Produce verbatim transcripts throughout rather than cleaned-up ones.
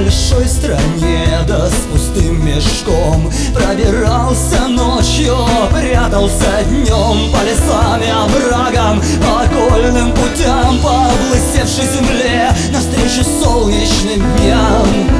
большой стране, да с пустым мешком. Пробирался ночью, прятался днем, по лесам и оврагам, по окольным путям, по облысевшей земле, навстречу солнечным дням.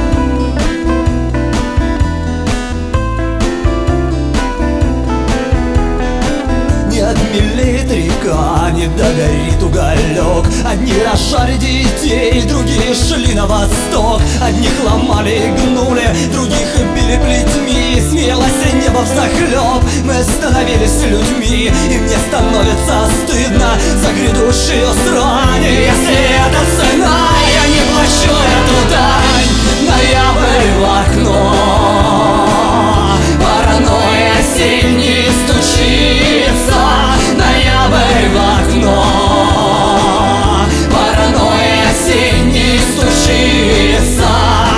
Не обмелеет река, не догорит уголек. Одни рожали детей, другие шли на восток. Одних ломали и гнули, других били плетьми. Смеялось небо взахлеб, мы становились людьми. И мне становится стыдно за грядущую срань. Если это цена, я не плачу эту дань. Ноябрь в окно, паранойя осенний стучится. Ноябрь в окно, паранойя осенний стучится.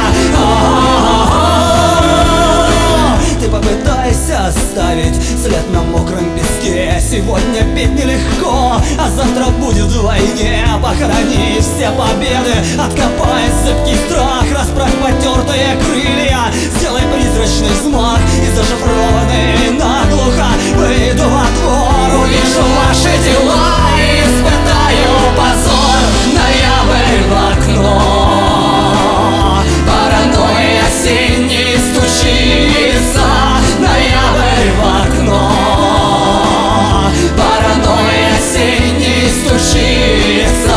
Ты попытайся оставить след на мокром песке. Сегодня петь нелегко, а завтра будет вдвойне. Похорони все победы, откопай зыбкий страх. Расправь потертые крылья, сделай призрачный взмах. И зашифрованный наглухо выйду во двор. Увижу ваши дела и испытаю позор. Ноябрь в окно, паранойя осенний стучится. Ноябрь в окно, паранойя осенний стучится.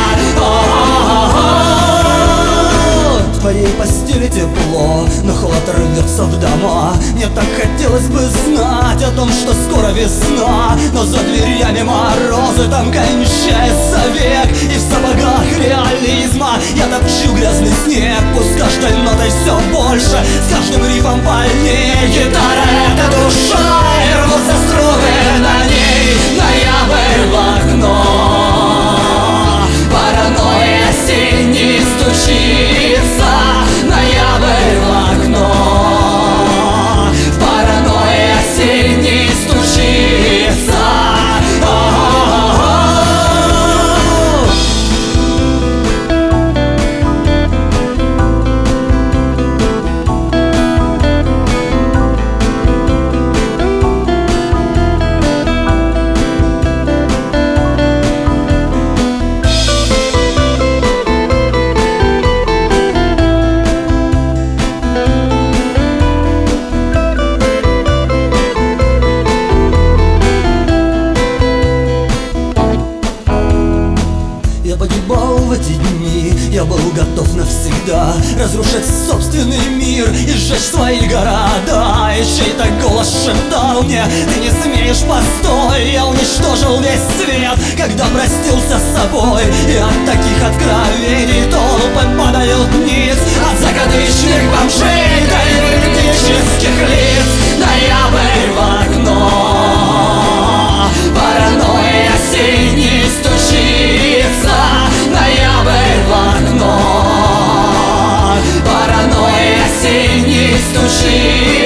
В твоей постели тепло, но холод рвется в дома. Мне так хотелось бы знать о том, что скоро весна, но за дверями морозы, там кончается век. И в сапогах реализма я топчу грязный снег. Пусть с каждой нотой все больше, с каждым рифом больней. Гитара — это душа, и рвутся струны на ней. Ноябрь в окно, паранойя осенний стучится. Ноябрь в окно, паранойя осенний стучится. Я погибал в эти дни, я был готов навсегда разрушить собственный мир и сжечь свои города. И чей-то голос шептал мне: ты не смеешь, постой. Я уничтожил весь свет, когда простился с собой. И от таких откровений толпы падают вниз, от закадычных бомжей до эпилептических лиц. Ноябрь в окно, паранойя осенний стучится. Ноябрь в окно, паранойя осенний стучится.